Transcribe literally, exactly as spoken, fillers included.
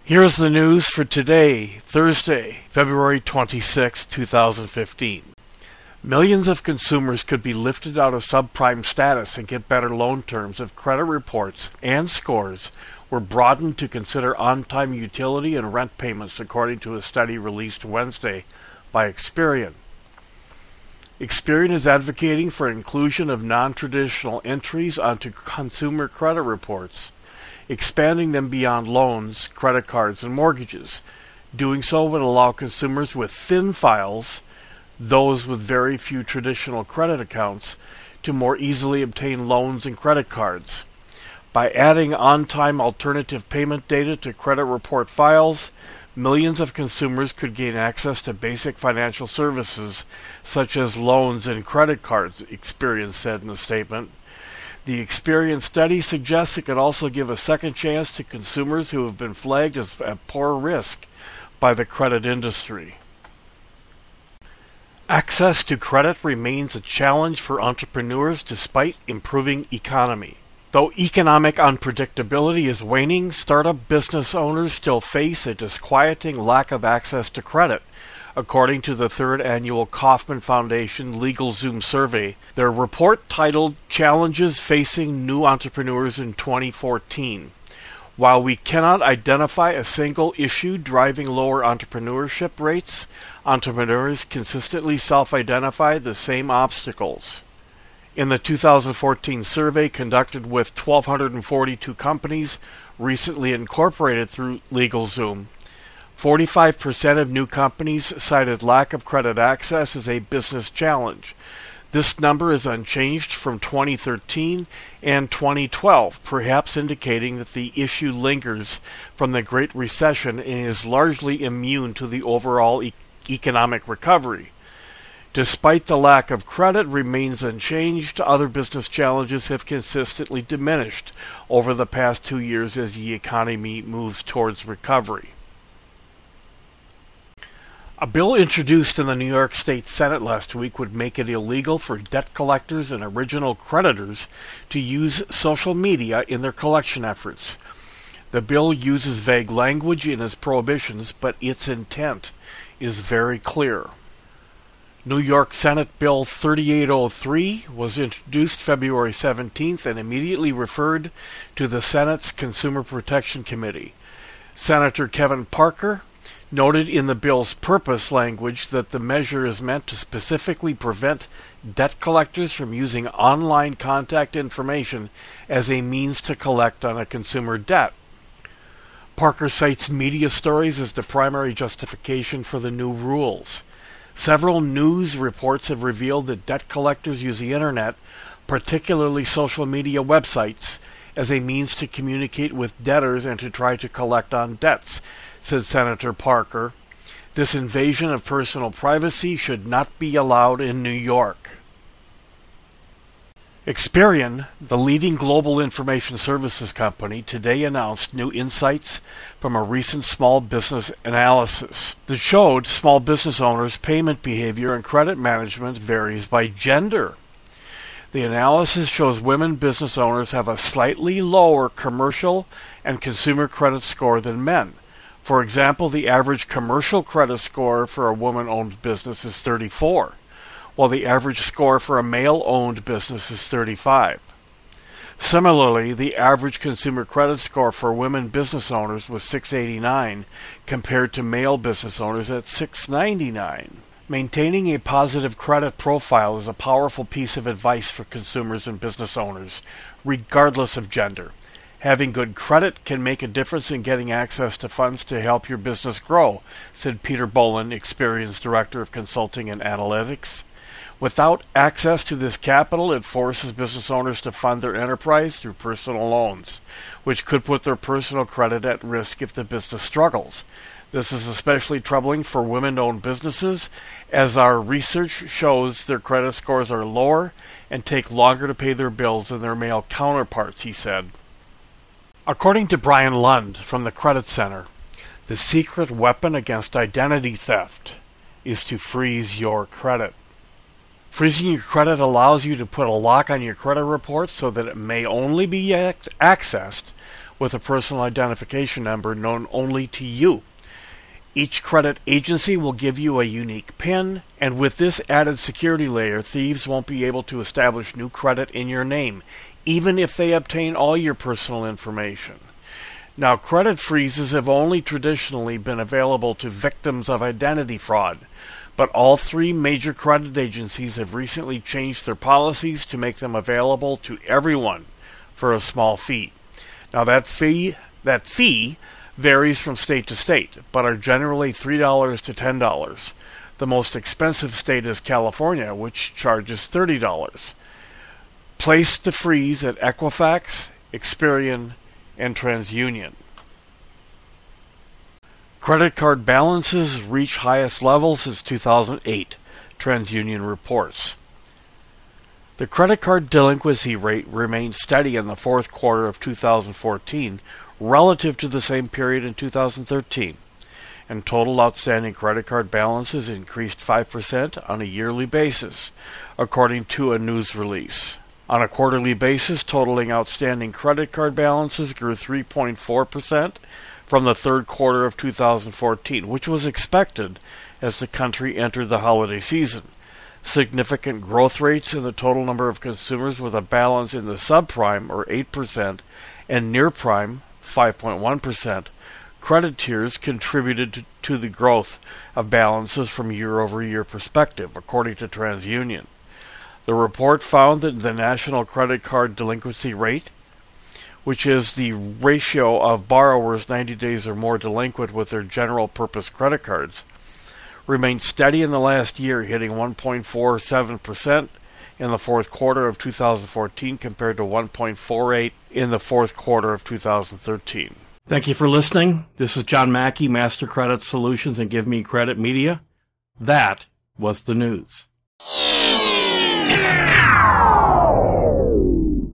Here's the news for today, Thursday, February twenty-sixth, two thousand fifteen. Millions of consumers could be lifted out of subprime status and get better loan terms if credit reports and scores were broadened to consider on-time utility and rent payments, according to a study released Wednesday by Experian. Experian is advocating for inclusion of non-traditional entries onto consumer credit reports, expanding them beyond loans, credit cards, and mortgages. Doing so would allow consumers with thin files, those with very few traditional credit accounts, to more easily obtain loans and credit cards. By adding on-time alternative payment data to credit report files, millions of consumers could gain access to basic financial services such as loans and credit cards, Experian said in a statement. The Experian study suggests it could also give a second chance to consumers who have been flagged as at poor risk by the credit industry. Access to credit remains a challenge for entrepreneurs despite improving economy. Though economic unpredictability is waning, startup business owners still face a disquieting lack of access to credit, according to the third annual Kauffman Foundation LegalZoom survey. Their report titled Challenges Facing New Entrepreneurs in twenty fourteen. While we cannot identify a single issue driving lower entrepreneurship rates, entrepreneurs consistently self-identify the same obstacles. In the two thousand fourteen survey conducted with one thousand two hundred forty-two companies recently incorporated through LegalZoom, forty-five percent of new companies cited lack of credit access as a business challenge. This number is unchanged from twenty thirteen and twenty twelve, perhaps indicating that the issue lingers from the Great Recession and is largely immune to the overall e- economic recovery. Despite the lack of credit remains unchanged, other business challenges have consistently diminished over the past two years as the economy moves towards recovery. A bill introduced in the New York State Senate last week would make it illegal for debt collectors and original creditors to use social media in their collection efforts. The bill uses vague language in its prohibitions, but its intent is very clear. New York Senate Bill thirty-eight oh three was introduced February seventeenth and immediately referred to the Senate's Consumer Protection Committee. Senator Kevin Parker noted in the bill's purpose language that the measure is meant to specifically prevent debt collectors from using online contact information as a means to collect on a consumer debt. Parker cites media stories as the primary justification for the new rules. Several news reports have revealed that debt collectors use the internet, particularly social media websites, as a means to communicate with debtors and to try to collect on debts, said Senator Parker. This invasion of personal privacy should not be allowed in New York. Experian, the leading global information services company, today announced new insights from a recent small business analysis that showed small business owners' payment behavior and credit management varies by gender. The analysis shows women business owners have a slightly lower commercial and consumer credit score than men. For example, the average commercial credit score for a woman-owned business is thirty-four, while the average score for a male-owned business is thirty-five. Similarly, the average consumer credit score for women business owners was six eighty-nine, compared to male business owners at six ninety-nine. Maintaining a positive credit profile is a powerful piece of advice for consumers and business owners, regardless of gender. Having good credit can make a difference in getting access to funds to help your business grow, said Peter Bolin, Experian's Director of Consulting and Analytics. Without access to this capital, it forces business owners to fund their enterprise through personal loans, which could put their personal credit at risk if the business struggles. This is especially troubling for women-owned businesses, as our research shows their credit scores are lower and take longer to pay their bills than their male counterparts, he said. According to Brian Lund from the Credit Center, the secret weapon against identity theft is to freeze your credit. Freezing your credit allows you to put a lock on your credit report so that it may only be ac- accessed with a personal identification number known only to you. Each credit agency will give you a unique PIN, and with this added security layer, thieves won't be able to establish new credit in your name, even if they obtain all your personal information. Now, credit freezes have only traditionally been available to victims of identity fraud, but all three major credit agencies have recently changed their policies to make them available to everyone for a small fee. Now, that fee, that fee varies from state to state, but are generally three dollars to ten dollars. The most expensive state is California, which charges thirty dollars. Place the freeze at Equifax, Experian, and TransUnion. Credit card balances reach highest levels since two thousand eight, TransUnion reports. The credit card delinquency rate remained steady in the fourth quarter of two thousand fourteen relative to the same period in two thousand thirteen, and total outstanding credit card balances increased five percent on a yearly basis, according to a news release. On a quarterly basis, totaling outstanding credit card balances grew three point four percent from the third quarter of two thousand fourteen, which was expected as the country entered the holiday season. Significant growth rates in the total number of consumers with a balance in the subprime, or eight percent, and near prime, five point one percent, credit tiers contributed to, to the growth of balances from year-over-year perspective, according to TransUnion. The report found that the national credit card delinquency rate, which is the ratio of borrowers ninety days or more delinquent with their general-purpose credit cards, remained steady in the last year, hitting one point four seven percent in the fourth quarter of two thousand fourteen compared to one point four eight in the fourth quarter of two thousand thirteen. Thank you for listening. This is John Mackey, Master Credit Solutions and Give Me Credit Media. That was the news.